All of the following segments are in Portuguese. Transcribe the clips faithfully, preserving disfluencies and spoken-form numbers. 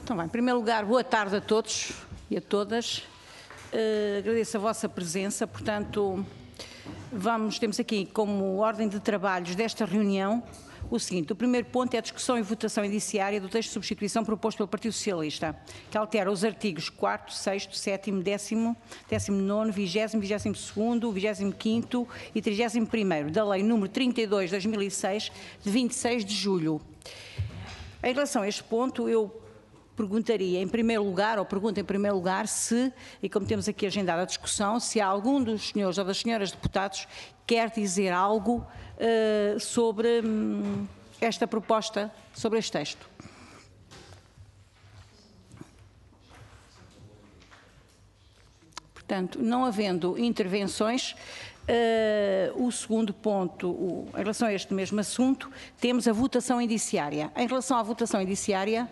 Então, bem, em primeiro lugar, boa tarde a todos e a todas. Uh, agradeço a vossa presença. Portanto, vamos, temos aqui como ordem de trabalhos desta reunião o seguinte: o primeiro ponto é a discussão e votação indiciária do texto de substituição proposto pelo Partido Socialista, que altera os artigos quarto, sexto, sétimo, décimo, décimo nono, vigésimo, vigésimo segundo, vigésimo quinto e trigésimo primeiro da Lei número trinta e dois de dois mil e seis, de vinte e seis de julho. Em relação a este ponto, eu perguntaria em primeiro lugar, ou pergunto em primeiro lugar, se, e como temos aqui agendada a discussão, se há algum dos senhores ou das senhoras deputados quer dizer algo uh, sobre hum, esta proposta, sobre este texto. Portanto, não havendo intervenções, uh, o segundo ponto, o, em relação a este mesmo assunto, temos a votação indiciária. Em relação à votação indiciária,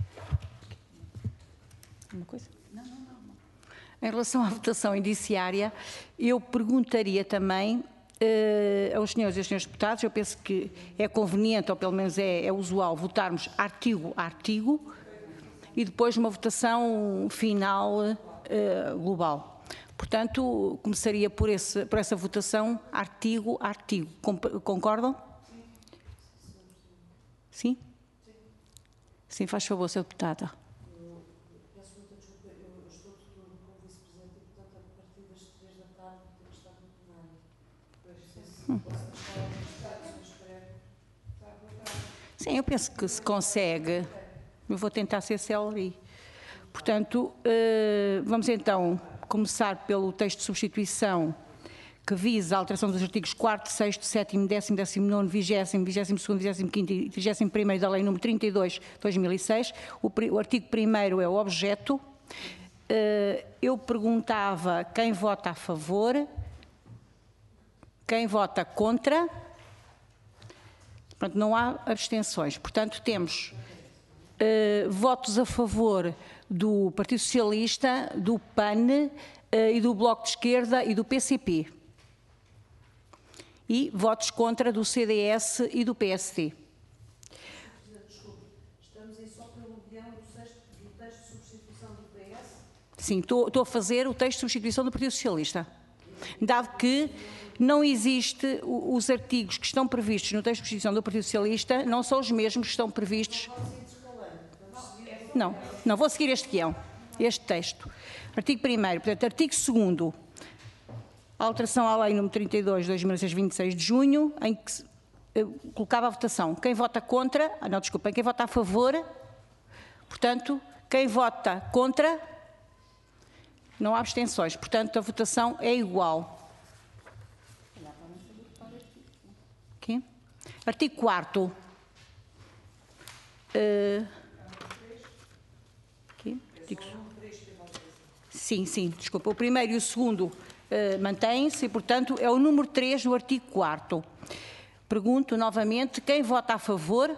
Uma coisa? Não, não, não, não. Em relação à votação indiciária, eu perguntaria também uh, aos senhores e aos senhores deputados, eu penso que é conveniente, ou pelo menos é, é usual, votarmos artigo a artigo e depois uma votação final uh, global. Portanto, começaria por, esse, por essa votação artigo a artigo. Concordam? Sim? Sim, faz favor, senhora deputada. Hum. Sim, eu penso que se consegue. Eu vou tentar ser célere. Portanto, vamos então começar pelo texto de substituição que visa a alteração dos artigos quarto, sexto, sétimo, décimo, décimo nono, vigésimo, vigésimo segundo, vigésimo quinto e trigésimo primeiro da Lei número trinta e dois de dois mil e seis. O, o artigo primeiro é o objeto. Eu perguntava quem vota a favor. Quem vota contra? Portanto, não há abstenções. Portanto, temos uh, votos a favor do Partido Socialista, do P A N uh, e do Bloco de Esquerda e do P C P. E votos contra do C D S e do P S D. Desculpe, estamos aí só pelo guião do texto de substituição do P S? Sim, estou, estou a fazer o texto de substituição do Partido Socialista. Dado que não existe, os artigos que estão previstos no texto de substituição do Partido Socialista não são os mesmos que estão previstos. Não, não, vou seguir este guião, este texto. Artigo primeiro, portanto, artigo segundo, alteração à Lei número trinta e dois de dois mil e seis, vinte e seis de junho, em que se, eu colocava a votação. Quem vota contra, ah, não, desculpem, quem vota a favor, portanto, quem vota contra, não há abstenções, portanto, a votação é igual. Aqui. Artigo quarto. Uh, aqui. Artigo... Sim, sim, desculpa. O primeiro e o segundo uh, mantêm-se e, portanto, é o número três do artigo quarto. Pergunto novamente, quem vota a favor?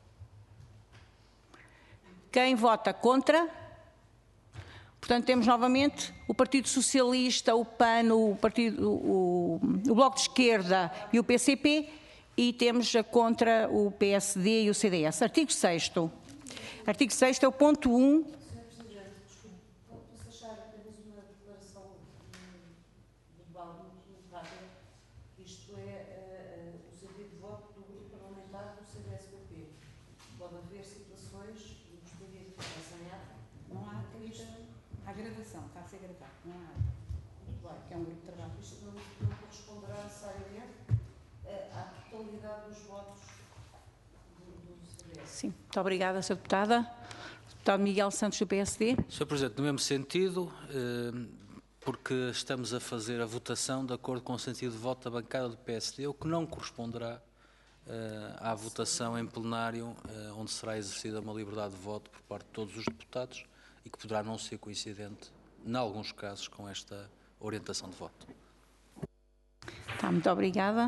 Quem vota contra? Portanto, temos novamente o Partido Socialista, o P A N, o, Partido, o, o Bloco de Esquerda e o P C P, e temos contra o P S D e o C D S. Artigo sexto. Artigo sexto é o ponto um. senhor Presidente, desculpe, posso achar apenas uma declaração global muito rápida? Isto é uh, o sentido de voto do grupo parlamentar do C D S P P. Pode haver situações, e gostaria de ficar sem ar. Não há, há gravação, está a ser gravado, não há. Muito bem. Que é um grupo de trabalho. Isto não, não corresponderá necessariamente à totalidade dos votos do, do C D S. Sim, muito obrigada, senhora Deputada. Deputado Miguel Santos, do P S D. senhor Presidente, no mesmo sentido, porque estamos a fazer a votação de acordo com o sentido de voto da bancada do P S D, o que não corresponderá à votação em plenário, onde será exercida uma liberdade de voto por parte de todos os deputados e que poderá não ser coincidente, em alguns casos, com esta orientação de voto. Tá, muito obrigada.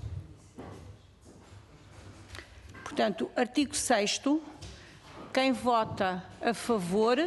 Portanto, artigo sexto, quem vota a favor,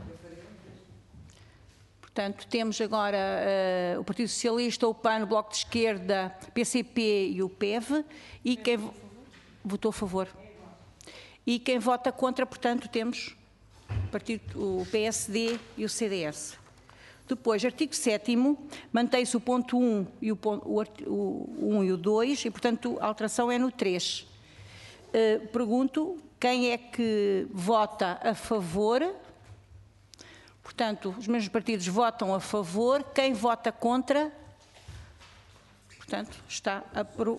portanto, temos agora uh, o Partido Socialista, o P A N, o Bloco de Esquerda, P C P e o P E V, e quem votou a favor. E quem vota contra, portanto, temos partido, o P S D e o C D S. Depois, artigo sétimo, mantém-se o ponto um e o, ponto, o, o um e o dois, e, portanto, a alteração é no três. Uh, pergunto, quem é que vota a favor? Portanto, os mesmos partidos votam a favor. Quem vota contra? Portanto, está a... Pro...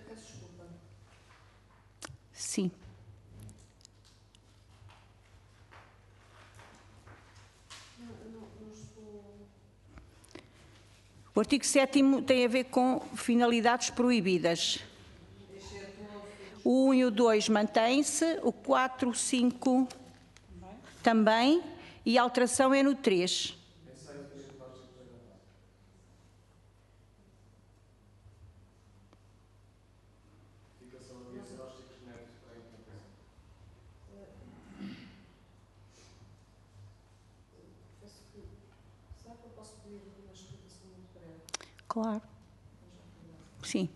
Sim. O artigo sétimo tem a ver com finalidades proibidas. O um e o dois mantém-se, o quatro, o cinco também, e a alteração é no três. Claro. Sim.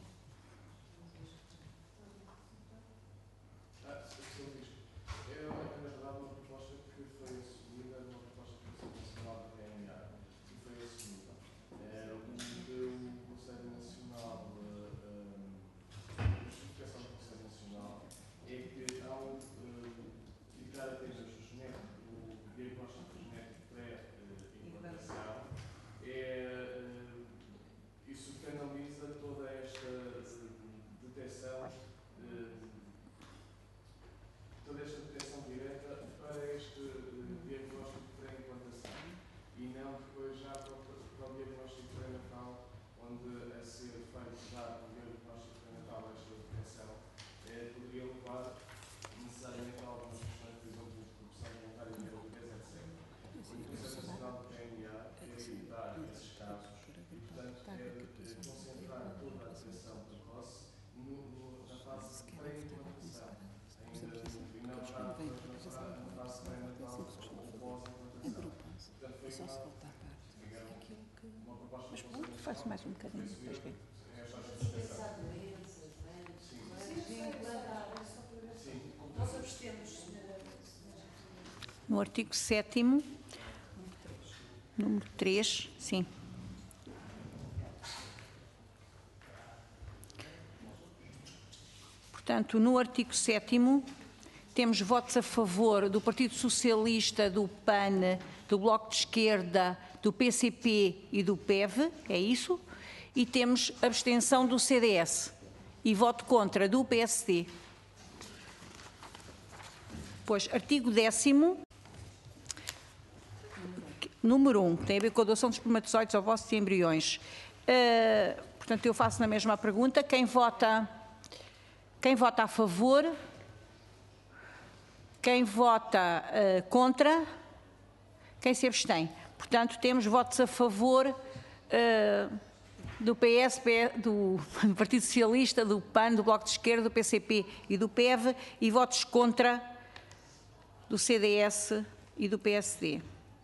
Faço mais um bocadinho. No artigo sétimo, número três, sim. Portanto, no artigo sétimo, temos votos a favor do Partido Socialista, do P A N, do Bloco de Esquerda, do P C P e do P E V, é isso? E temos abstenção do C D S e voto contra do P S D. Pois, artigo décimo, número um, tem a ver com a doação de espermatozoides, ovócitos e embriões. Uh, portanto, eu faço na mesma pergunta. Quem vota, quem vota a favor? Quem vota uh, contra? Quem se abstém? Portanto, temos votos a favor uh, do P S, do, do Partido Socialista, do P A N, do Bloco de Esquerda, do P C P e do P E V, e votos contra do C D S e do P S D.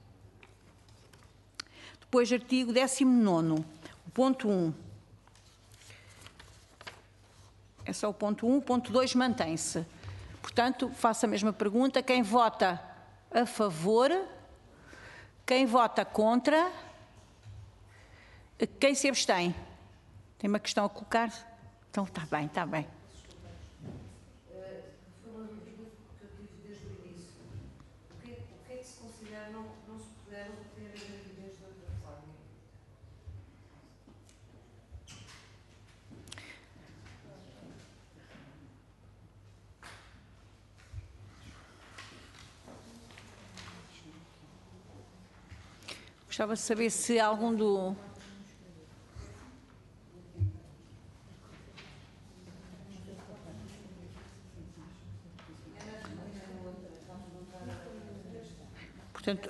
Depois, artigo décimo nono, o ponto um. É só o ponto um, o ponto dois mantém-se. Portanto, faço a mesma pergunta. Quem vota a favor? Quem vota contra? Quem se abstém? Tem uma questão a colocar? Então, está bem, está bem. Foi uma pergunta que eu tive desde o início. O que, o que é que se considera não, não se puderam ter a gravidez de outra forma? Gostava de saber se algum do... Portanto,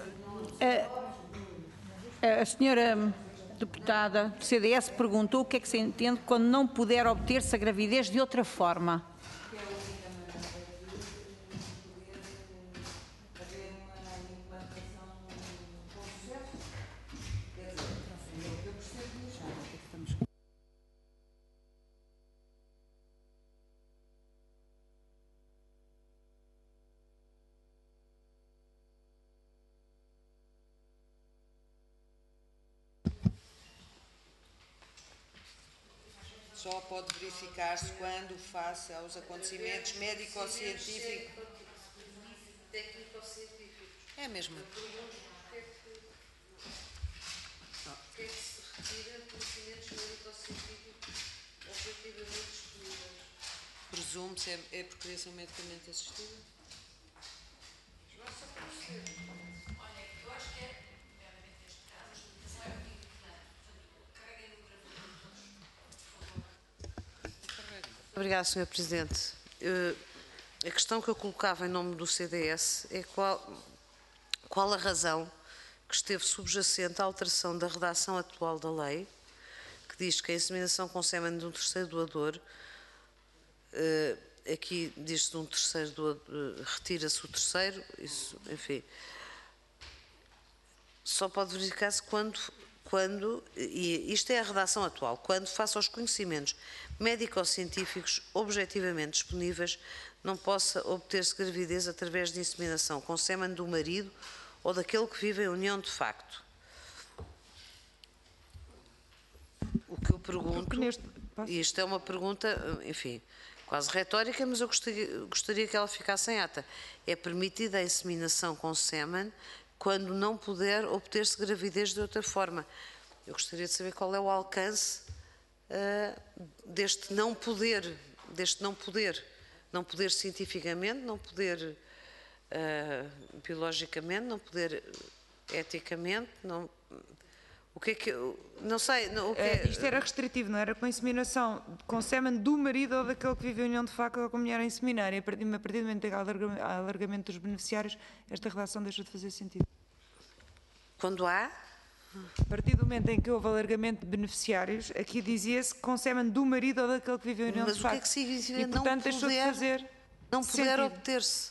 a, a senhora deputada do C D S perguntou o que é que se entende quando não puder obter-se a gravidez de outra forma. só pode verificar-se quando face aos acontecimentos médico-científicos. Técnico-científicos. É mesmo. Eu pergunto porque é que, porque é que se retira conhecimentos médico-científicos objetivamente disponíveis. Presume-se é, é por criação medicamente assistida? Não só para perceber. Obrigada, senhor Presidente. Uh, a questão que eu colocava em nome do C D S é qual, qual a razão que esteve subjacente à alteração da redação atual da lei, que diz que a inseminação com sêmen de um terceiro doador, uh, aqui diz-se de um terceiro doador, uh, retira-se o terceiro, isso, enfim, só pode verificar-se quando, quando, e isto é a redação atual, quando, face aos conhecimentos médico-científicos objetivamente disponíveis, não possa obter-se gravidez através de inseminação com sêmen do marido ou daquele que vive em união de facto. O que eu pergunto, e isto é uma pergunta, enfim, quase retórica, mas eu gostaria, gostaria que ela ficasse em ata. É permitida a inseminação com sêmen quando não puder obter-se gravidez de outra forma. Eu gostaria de saber qual é o alcance uh, deste não poder, deste não poder, não poder cientificamente, não poder uh, biologicamente, não poder eticamente, não... O que é que eu... Não sei... Não, o que é, isto era restritivo, não era com inseminação com sêmen do marido ou daquele que vive em união de facto ou com a mulher a inseminar. E a partir, a partir do momento em que há alargamento dos beneficiários, esta redação deixa de fazer sentido. Quando há? A partir do momento em que houve alargamento de beneficiários, aqui dizia-se com sêmen do marido ou daquele que vive em união Mas de facto. Mas o que é que significa e, portanto, não deixou poder, de fazer não poder sentido. obter-se?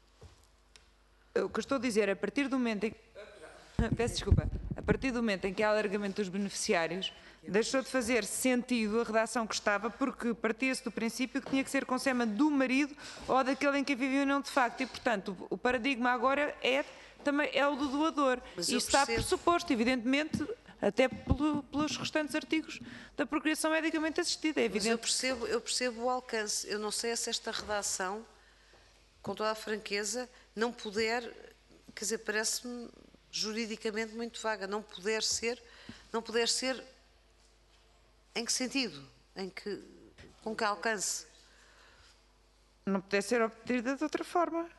O que eu estou a dizer, a partir do momento em que... Peço desculpa. A partir do momento em que há alargamento dos beneficiários, deixou de fazer sentido a redação que estava, porque partia-se do princípio que tinha que ser com sêmen do marido ou daquele em que vive em união de facto. E, portanto, o paradigma agora é, também, é o do doador. Mas e está pressuposto, evidentemente, até pelo, pelos restantes artigos da procriação medicamente assistida. É evidente. Mas eu percebo, eu percebo o alcance. Eu não sei se esta redação, com toda a franqueza, não puder, quer dizer, parece-me juridicamente muito vaga, não puder ser, não puder ser em que sentido? Em que, com que alcance? Não puder ser obtida de outra forma.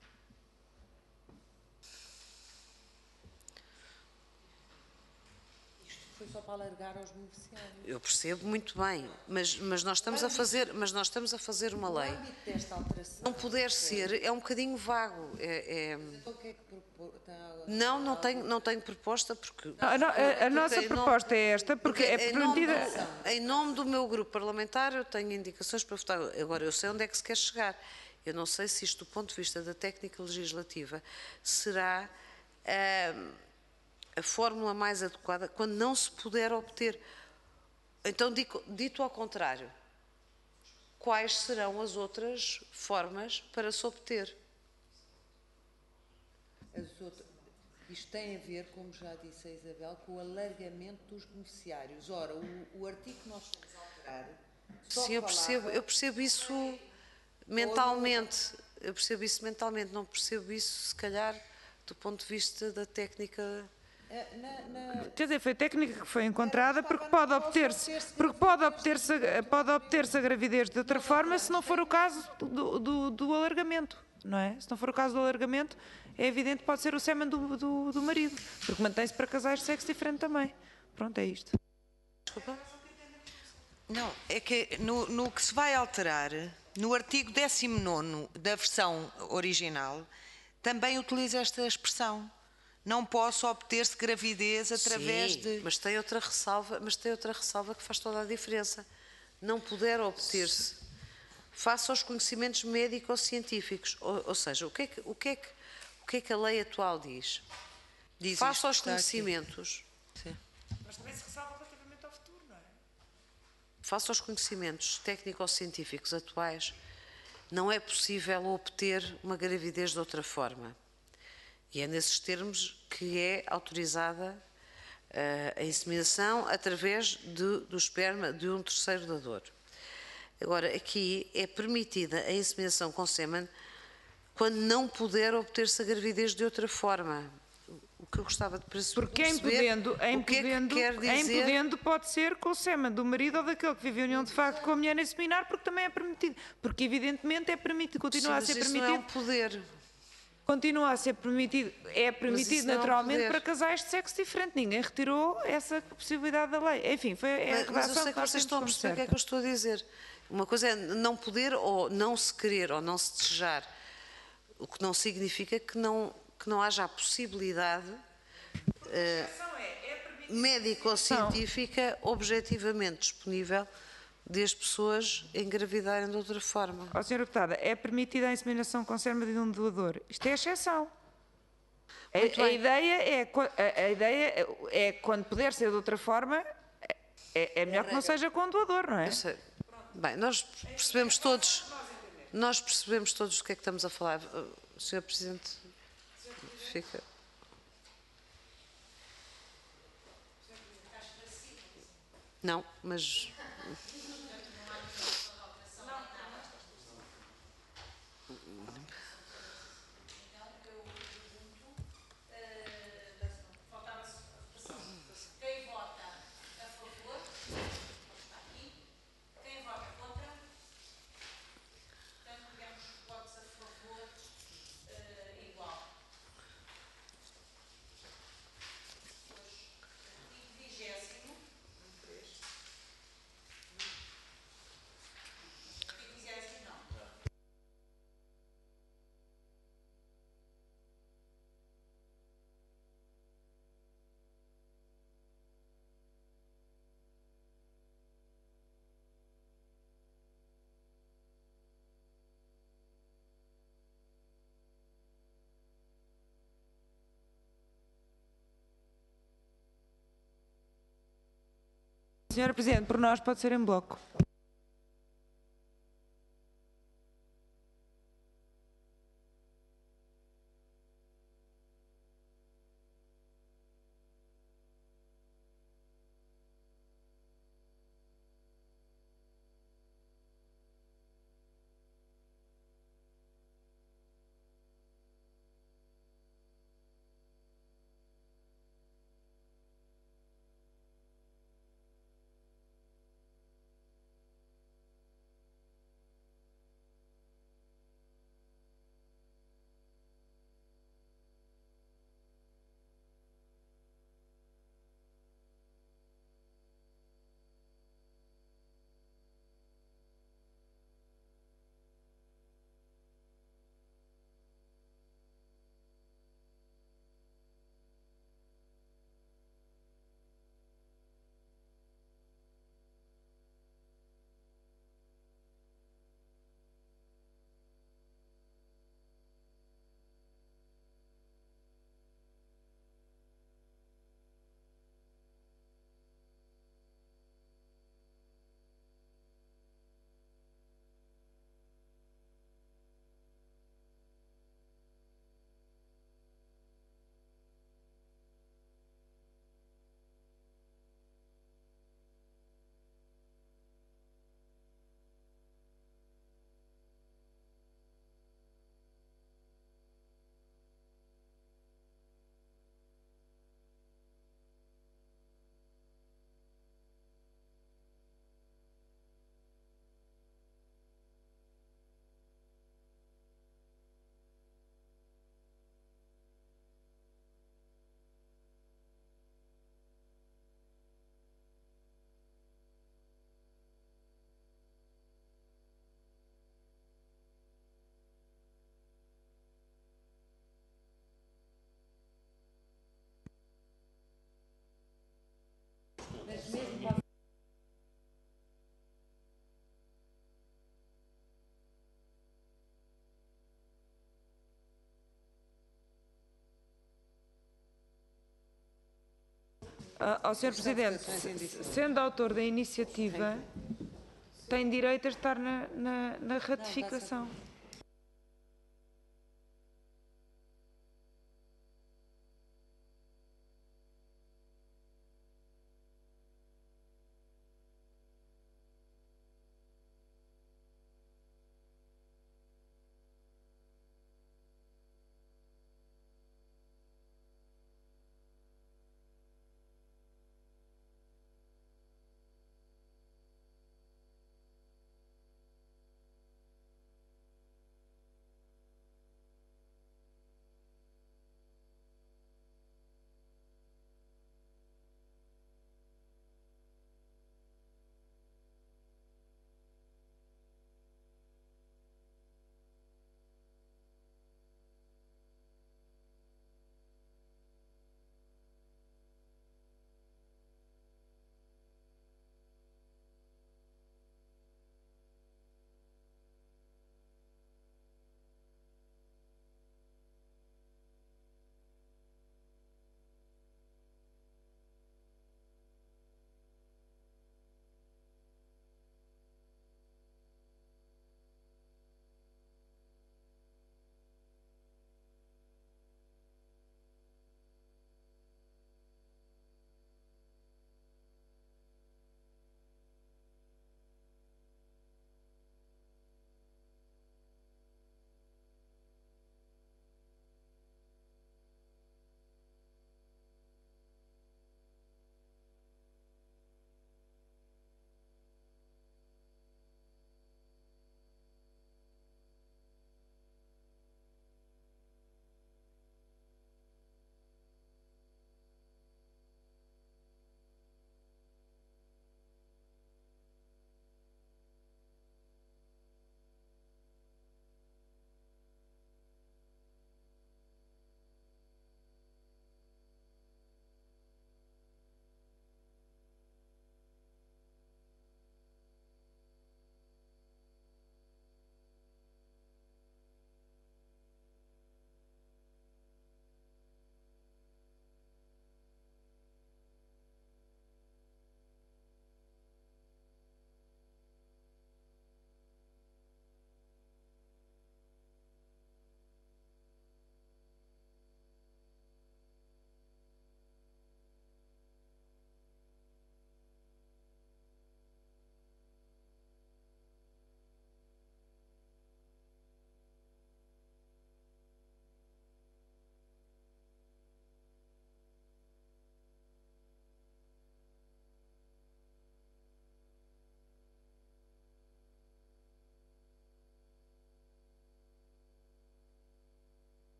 Foi só para alargar aos beneficiários. Eu percebo muito bem, mas, mas, nós estamos a fazer, mas nós estamos a fazer uma lei. No âmbito desta alteração, Não puder ser, é um bocadinho vago. É, é... então, o que é que propô- está- Não, não tenho, não tenho proposta, porque... A, no- a- a nossa em nome- proposta é esta, porque, é em nome, permitida... em nome do meu grupo parlamentar, eu tenho indicações para votar. Agora, eu sei onde é que se quer chegar. Eu não sei se isto, do ponto de vista da técnica legislativa, será ah, a fórmula mais adequada quando não se puder obter. Então, dito, dito ao contrário, quais serão as outras formas para se obter? As outras, isto tem a ver, como já disse a Isabel, com o alargamento dos beneficiários. Ora, o, o artigo que nós estamos a alterar... só Sim, eu falava- percebo, eu percebo isso mentalmente. Eu percebo isso mentalmente, não percebo isso, se calhar, do ponto de vista da técnica... Na, na, Quer dizer, foi técnica que foi encontrada porque pode obter-se porque pode obter-se pode obter-se a gravidez de outra forma se não for o caso do, do, do alargamento, não é? Se não for o caso do alargamento, é evidente que pode ser o sêmen do, do, do marido, porque mantém-se para casais de sexo diferente também. Pronto, é isto. Desculpa? Não, é que no, no que se vai alterar, no artigo décimo nono da versão original, também utiliza esta expressão. Não posso obter-se gravidez através Sim, de... mas tem outra ressalva, mas tem outra ressalva que faz toda a diferença. Não puder obter-se face aos conhecimentos médico-científicos. Ou, ou seja, o que, é que, o, que é que, o que é que a lei atual diz? Diz Face isto aos que está aqui. conhecimentos, Sim. Mas também se ressalva relativamente ao futuro, não é? face aos conhecimentos técnico-científicos atuais, não é possível obter uma gravidez de outra forma. E é nesses termos que é autorizada a inseminação através de, do esperma de um terceiro dador. Agora, aqui é permitida a inseminação com sêmen quando não puder obter-se a gravidez de outra forma. O que eu gostava de perceber... Porque em podendo, em o que podendo, é que quer dizer... em podendo pode ser com o sêmen do marido ou daquele que vive em união de facto com a mulher a inseminar, porque também é permitido. Porque evidentemente é permitido, continua Sim, a ser mas isso permitido. não é um poder. Continua a ser permitido, é permitido não é um naturalmente poder. para casais de sexo diferente. Ninguém retirou essa possibilidade da lei. Enfim, foi é a Mas, mas eu sei que nós vocês estão a temos perceber o que é como que eu estou a dizer. Uma coisa é não poder ou não se querer ou não se desejar, o que não significa que não, que não haja a possibilidade uh, médico-científica objetivamente disponível de as pessoas engravidarem de outra forma. Ó, senhora Deputada, é permitida a inseminação com sêmen de um doador. Isto é exceção. A, a, ideia é, a, a ideia é quando puder ser de outra forma, é, é melhor que não seja com um doador, não é? Eu sei. Bem, nós percebemos todos, nós percebemos todos do que é que estamos a falar. O senhor Presidente fica... Não, mas... Senhora Presidente, por nós pode ser em bloco. Ao senhor Presidente, sendo autor da iniciativa, tem direito a estar na, na, na ratificação.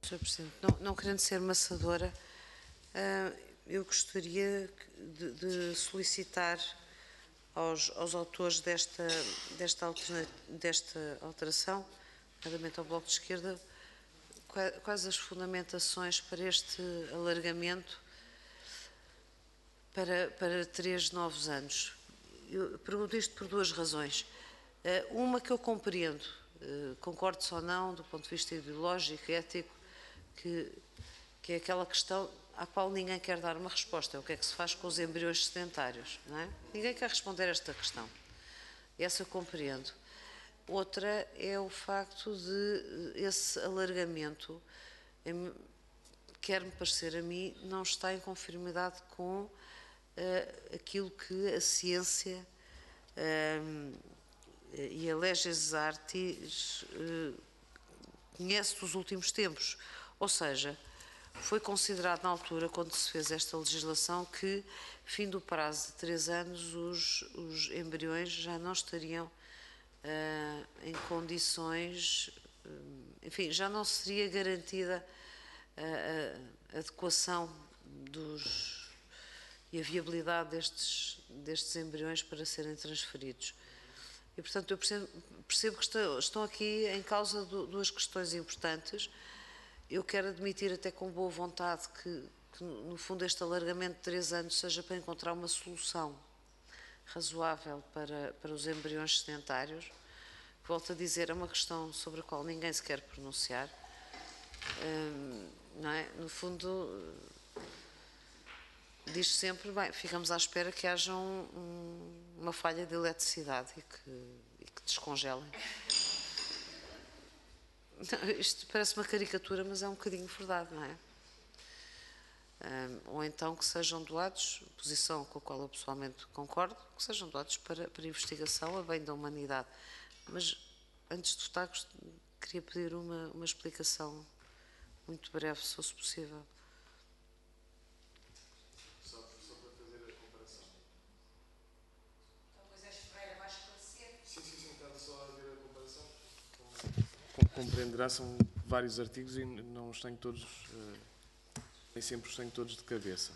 senhor Presidente, não, não querendo ser maçadora, uh, eu gostaria de, de solicitar aos, aos autores desta, desta, altera, desta alteração, nomeadamente ao Bloco de Esquerda, quais, quais as fundamentações para este alargamento para, para três novos anos. Eu pergunto isto por duas razões. Uh, uma que eu compreendo, uh, concordo-se ou não, do ponto de vista ideológico, ético, que, que é aquela questão à qual ninguém quer dar uma resposta. É o que é que se faz com os embriões sedentários, não é? Ninguém quer responder a esta questão. Essa eu compreendo. Outra é o facto de esse alargamento, quer-me parecer a mim, não está em conformidade com uh, aquilo que a ciência uh, e a leges artis uh, conhece dos últimos tempos. Ou seja, foi considerado na altura, quando se fez esta legislação, que, fim do prazo de três anos, os, os embriões já não estariam uh, em condições, uh, enfim, já não seria garantida a, a adequação dos, e a viabilidade destes, destes embriões para serem transferidos. E, portanto, eu percebo, percebo que estão, estão aqui em causa do, duas questões importantes. Eu quero admitir até com boa vontade que, que, no fundo, este alargamento de três anos seja para encontrar uma solução razoável para, para os embriões sedentários. Volto a dizer, é uma questão sobre a qual ninguém se quer pronunciar. Hum, não é? No fundo, diz sempre, bem, ficamos à espera que haja um, um, uma falha de eletricidade e que, e que descongelem. Não, isto parece uma caricatura, mas é um bocadinho verdade, não é? Um, ou então que sejam doados, posição com a qual eu pessoalmente concordo, que sejam doados para, para investigação a bem da humanidade. Mas, antes de votar, queria pedir uma, uma explicação muito breve, se fosse possível. Só, só para fazer a comparação. Então, Moisés Ferreira vai esclarecer. Sim, sim, sim, estava só a ver a comparação. Como compreenderá, são vários artigos e não os tenho todos, uh, nem sempre os tenho todos de cabeça.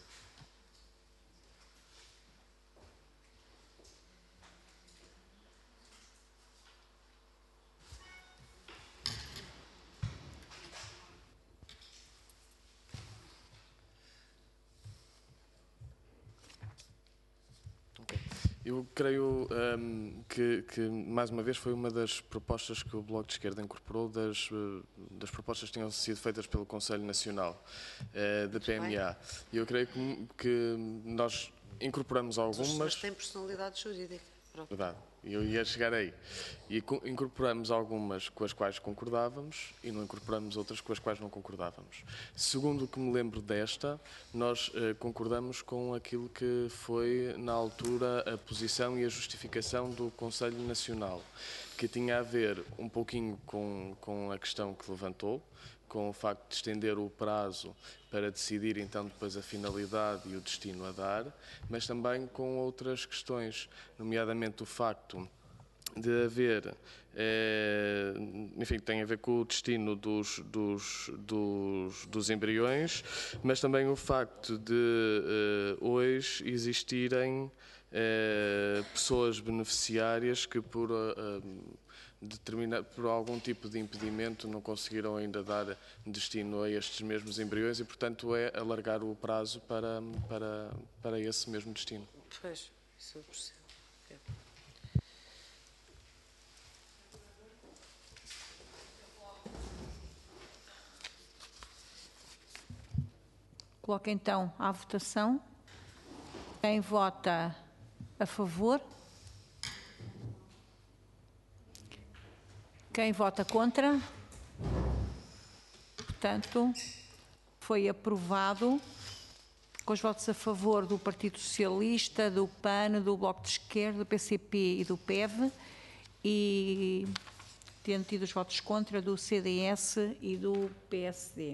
Eu creio um, que, que, mais uma vez, foi uma das propostas que o Bloco de Esquerda incorporou, das, das propostas que tinham sido feitas pelo Conselho Nacional uh, da P M A. E eu creio que, que nós incorporamos algumas... Mas têm personalidade jurídica. Pronto. Verdade. Eu ia chegar aí. E incorporamos algumas com as quais concordávamos e não incorporamos outras com as quais não concordávamos. Segundo o que me lembro desta, nós eh, concordamos com aquilo que foi, na altura, a posição e a justificação do Conselho Nacional, que tinha a ver um pouquinho com, com a questão que levantou, com o facto de estender o prazo para decidir então depois a finalidade e o destino a dar, mas também com outras questões, nomeadamente o facto de haver, eh, enfim, tem a ver com o destino dos, dos, dos, dos embriões, mas também o facto de eh, hoje existirem eh, pessoas beneficiárias que por... Eh, Determina, por algum tipo de impedimento não conseguiram ainda dar destino a estes mesmos embriões e, portanto, é alargar o prazo para, para, para esse mesmo destino. Pois, isso eu percebo. É. Coloco então à votação. Quem vota a favor? Quem vota contra? Portanto, foi aprovado com os votos a favor do Partido Socialista, do P A N, do Bloco de Esquerda, do P C P e do P E V e tendo tido os votos contra do C D S e do P S D.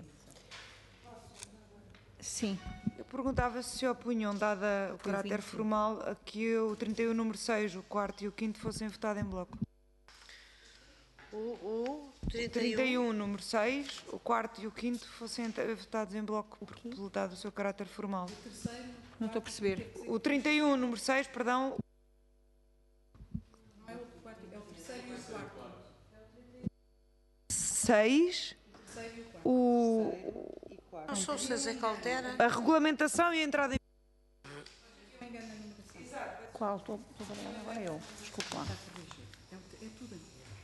Sim. Eu perguntava se se opunham, dada o caráter formal, a que o trinta e um número seis, o quarto e o quinto fossem votados em bloco. O, o trinta e um. trinta e um, número seis, o quarto e o quinto fossem votados em bloco por, pelo dado o seu caráter formal. Não estou a perceber. O trinta e um, número seis, perdão. Não é o quarto, é o terceiro e o quarto. seis, o, Não sou o César Caldera. a regulamentação e a entrada em... Qual? Estou estou a falar agora eu. Desculpa lá. É tudo.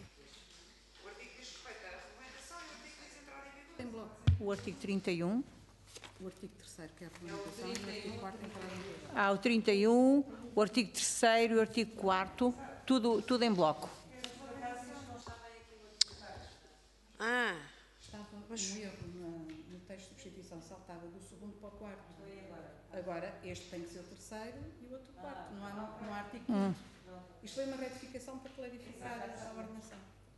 Tem bloco. O artigo trinta e um. O artigo terceiro, que é a regulamentação, e o artigo quarto em cada um. Há o trinta e um, o artigo terceiro e o artigo quarto. Tudo, tudo em bloco. Ah, Estava um erro no, no texto de substituição, saltava do segundo para o quarto. Agora, este tem que ser o terceiro e o outro o quarto. Não há, não, não há artigo quinto. Hum. Isto foi uma retificação para clarificar a ordenação.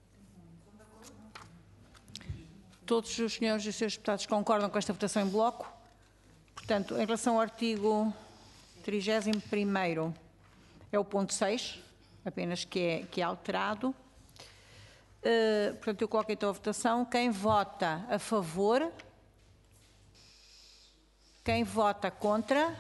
Todos os senhores e os seus deputados concordam com esta votação em bloco? Portanto, em relação ao artigo trigésimo primeiro, é o ponto seis, apenas que é, que é alterado. Uh, portanto, eu coloco então a votação. Quem vota a favor? Quem vota contra?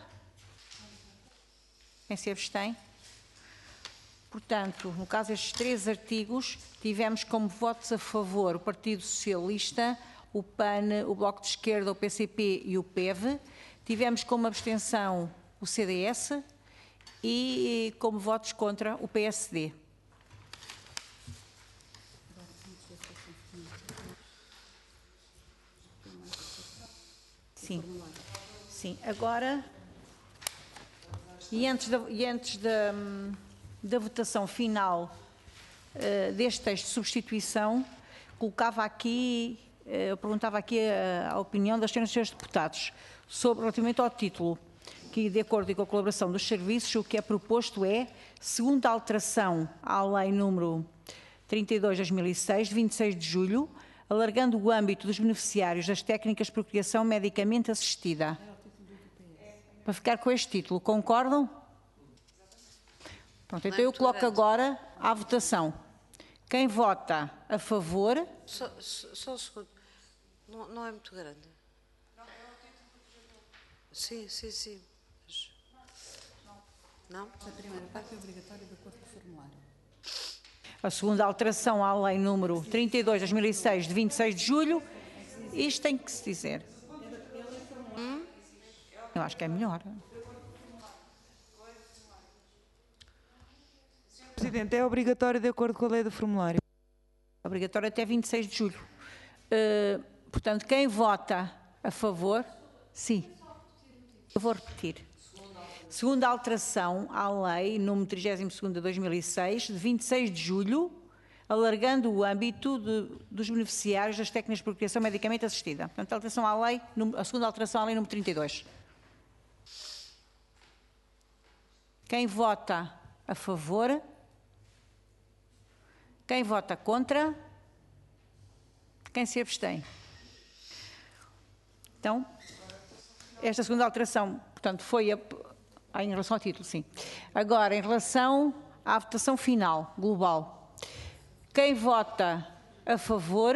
Quem se abstém? Portanto, no caso destes três artigos, tivemos como votos a favor o Partido Socialista, o P A N, o Bloco de Esquerda, o P C P e o P E V. Tivemos como abstenção o C D S e como votos contra o P S D. Sim, sim. Agora, e antes da, e antes da, da votação final uh, deste texto de substituição, colocava aqui, uh, eu perguntava aqui a, a opinião das senhoras e senhores deputados sobre, relativamente ao título, que de acordo com a colaboração dos serviços, o que é proposto é, segundo a alteração à lei número trinta e dois barra dois mil e seis, de vinte e seis de julho, alargando o âmbito dos beneficiários das técnicas de procriação medicamente assistida. Para ficar com este título, concordam? Pronto, então eu coloco agora à votação. Quem vota a favor? Só, só, só um segundo. Não, não é muito grande. Sim, sim, sim. Mas... Não? A primeira parte é obrigatória de acordo com o formulário. A segunda alteração à lei número trinta e dois barra dois mil e seis, de vinte e seis de julho. Isto tem que se dizer. Hum? Eu acho que é melhor. Presidente, é obrigatório de acordo com a lei do formulário. Obrigatório até vinte e seis de julho. Uh, portanto, quem vota a favor? Sim. Eu vou repetir. Segunda alteração à lei número trigésimo segundo de dois mil e seis, de vinte e seis de julho, alargando o âmbito de, dos beneficiários das técnicas de procriação medicamente assistida. Portanto, a, alteração à lei, a segunda alteração à lei número trinta e dois. Quem vota a favor? Quem vota contra? Quem se abstém? Então, esta segunda alteração, portanto, foi a, ah, em relação ao título, sim. Agora, em relação à votação final, global. Quem vota a favor?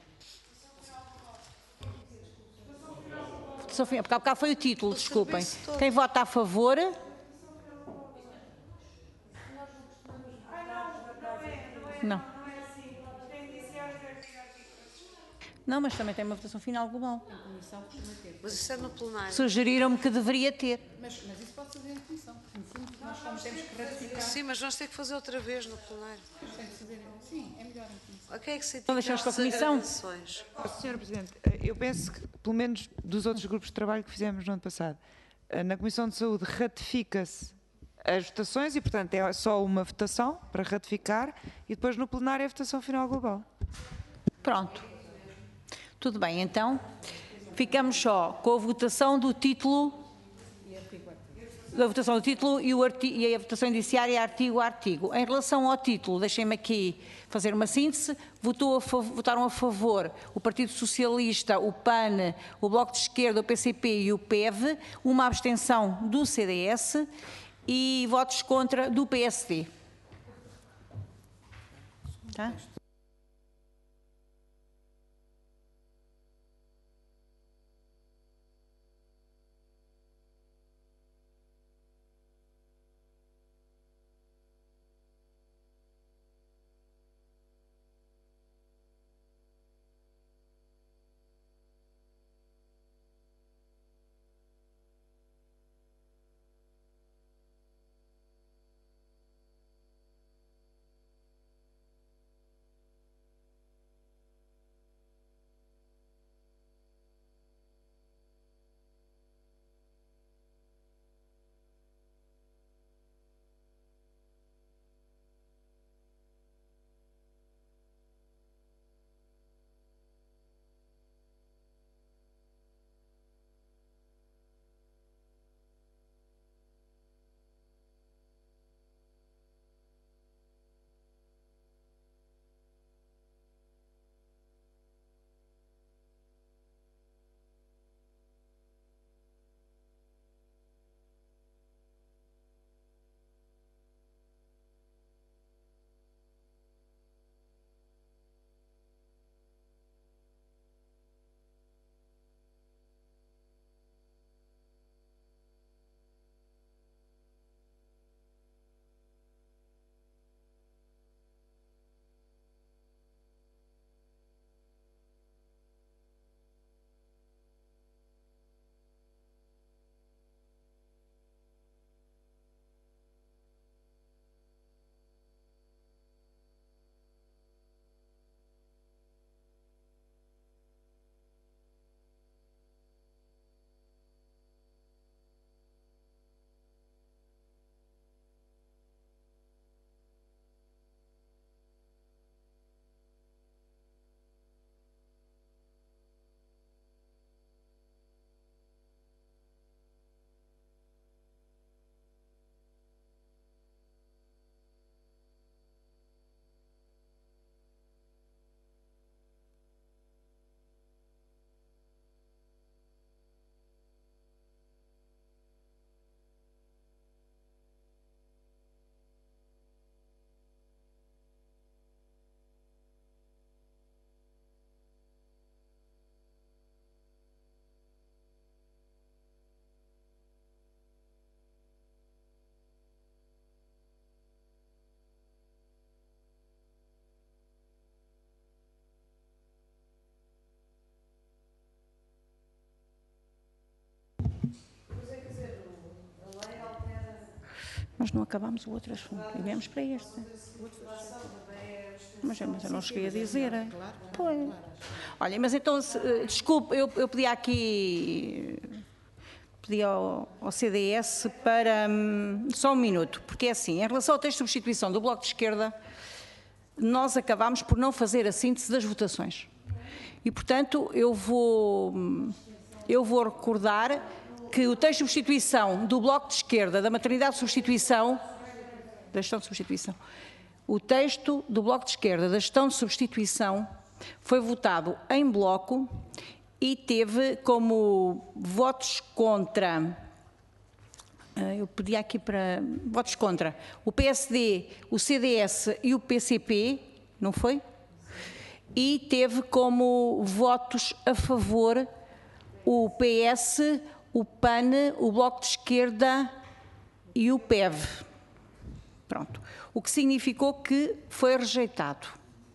Votação final, porque há bocado foi o título, desculpem. Quem vota a favor? Não. Não, mas também tem uma votação final global. Mas isso é no plenário. Sugeriram-me que deveria ter. Mas, mas isso pode fazer em comissão. No fundo, nós estamos, temos que ratificar. Sim, mas vamos ter que fazer outra vez no plenário. Tem que fazer, sim, é melhor em comissão. Ok, que se Então deixamos para a comissão? senhora Presidente, eu penso que, pelo menos dos outros grupos de trabalho que fizemos no ano passado, na Comissão de Saúde ratifica-se as votações e, portanto, é só uma votação para ratificar e depois no plenário é a votação final global. Pronto. Tudo bem, então ficamos só com a votação do título, da votação do título e, o artigo, e a votação indiciária artigo a artigo. Em relação ao título, deixem-me aqui fazer uma síntese. Votou a, votaram a favor o Partido Socialista, o P A N, o Bloco de Esquerda, o P C P e o P E V, uma abstenção do C D S e votos contra do P S D. Tá? Nós não acabámos o outro assunto e viemos para este. Mas, mas eu não cheguei a dizer. Pois. Olha, mas então, se, desculpe, eu, eu pedi aqui, pedi ao, ao C D S para, hum, só um minuto, porque é assim, em relação ao texto de substituição do Bloco de Esquerda, nós acabámos por não fazer a síntese das votações. E, portanto, eu vou, eu vou recordar que o texto de substituição do Bloco de Esquerda, da maternidade de substituição, da gestão de substituição, o texto do Bloco de Esquerda da gestão de substituição foi votado em bloco e teve como votos contra, eu pedi aqui para, votos contra, o P S D, o C D S e o P C P, não foi? E teve como votos a favor o P S, o P A N, o Bloco de Esquerda e o P E V. Pronto. O que significou que foi rejeitado.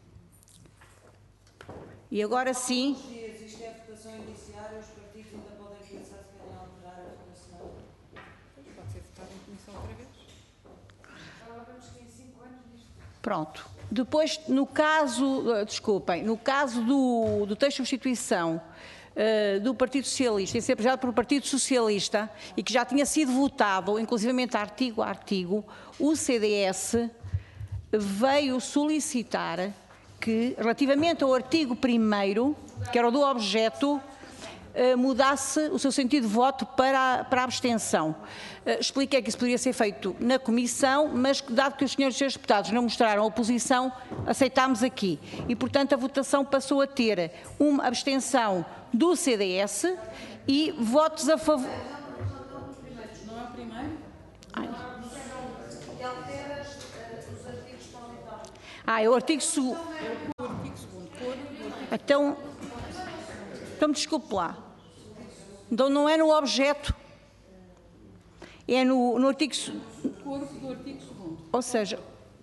E agora sim... Existe a votação iniciar e os partidos ainda podem pensar se querem alterar a votação. Pode ser votado em comissão outra vez. Agora vamos ter cinco anos nisto. Pronto. Depois, no caso, desculpem, no caso do, do texto de substituição uh, do Partido Socialista, em ser apresentado pelo Partido Socialista e que já tinha sido votado, inclusivamente artigo a artigo, o C D S veio solicitar que, relativamente ao artigo primeiro, que era o do objeto, mudasse o seu sentido de voto para a, para a abstenção. Expliquei que isso poderia ser feito na comissão, mas dado que os senhores e senhores deputados não mostraram oposição, aceitámos aqui. E, portanto, a votação passou a ter uma abstenção do C D S e votos a favor... Não é o primeiro? Ai. Ah, é o artigo segundo. É o artigo segundo. Então, então me desculpe lá. Então não é no objeto, é no, no artigo... Corpo do artigo segundo. Ou seja,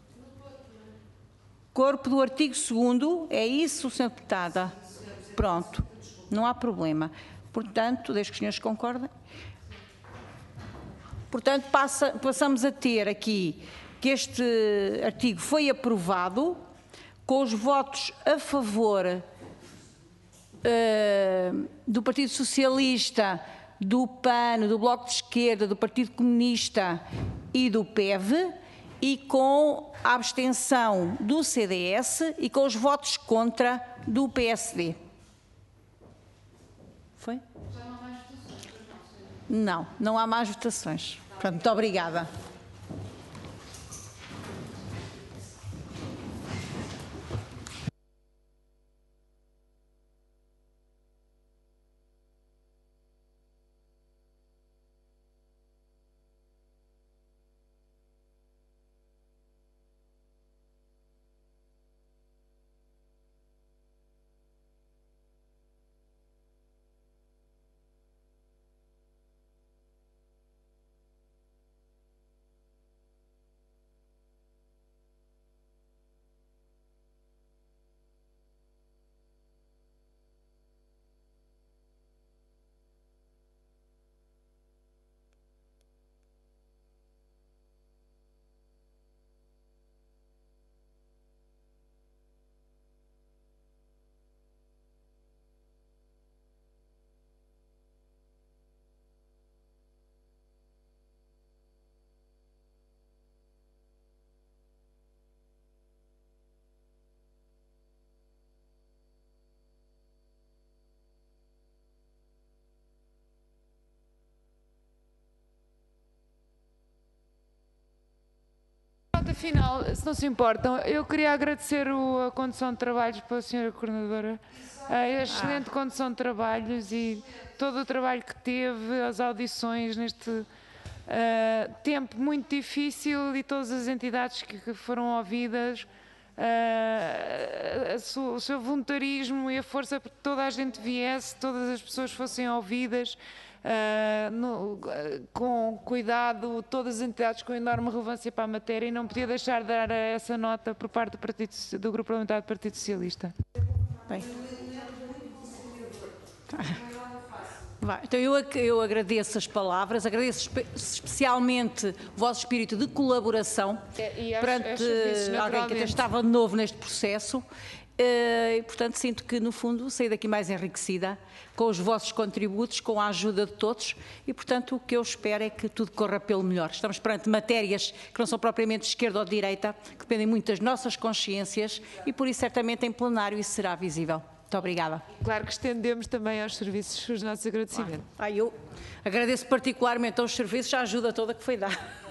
corpo do artigo segundo, é isso, senhora Deputada? Pronto, não há problema. Portanto, desde que os senhores concordem. Portanto, passa, passamos a ter aqui que este artigo foi aprovado com os votos a favor uh, do Partido Socialista, do P A N, do Bloco de Esquerda, do Partido Comunista e do P E V, e com a abstenção do C D S e com os votos contra do P S D. Foi? Não, não há mais votações. Portanto, muito obrigada. Final, se não se importam, eu queria agradecer o, a condução de trabalhos pela senhora Coordenadora, a excelente ah. condução de trabalhos e todo o trabalho que teve, as audições neste uh, tempo muito difícil e todas as entidades que, que foram ouvidas, uh, a su, o seu voluntarismo e a força para que toda a gente viesse, todas as pessoas fossem ouvidas. Uh, no, uh, com cuidado, todas as entidades com enorme relevância para a matéria, e não podia deixar de dar essa nota por parte do, Partido, do Grupo Parlamentar do Partido Socialista. Bem. Vai, então eu, eu agradeço as palavras, agradeço espe especialmente o vosso espírito de colaboração é, e aos, perante aos serviços, alguém que até estava novo neste processo. Uh, e, portanto, sinto que, no fundo, saí daqui mais enriquecida com os vossos contributos, com a ajuda de todos e, portanto, o que eu espero é que tudo corra pelo melhor. Estamos perante matérias que não são propriamente de esquerda ou de direita, que dependem muito das nossas consciências e, por isso, certamente, em plenário isso será visível. Muito obrigada. Claro que estendemos também aos serviços os nossos agradecimentos. Ah, eu agradeço particularmente aos serviços a ajuda toda que foi dada.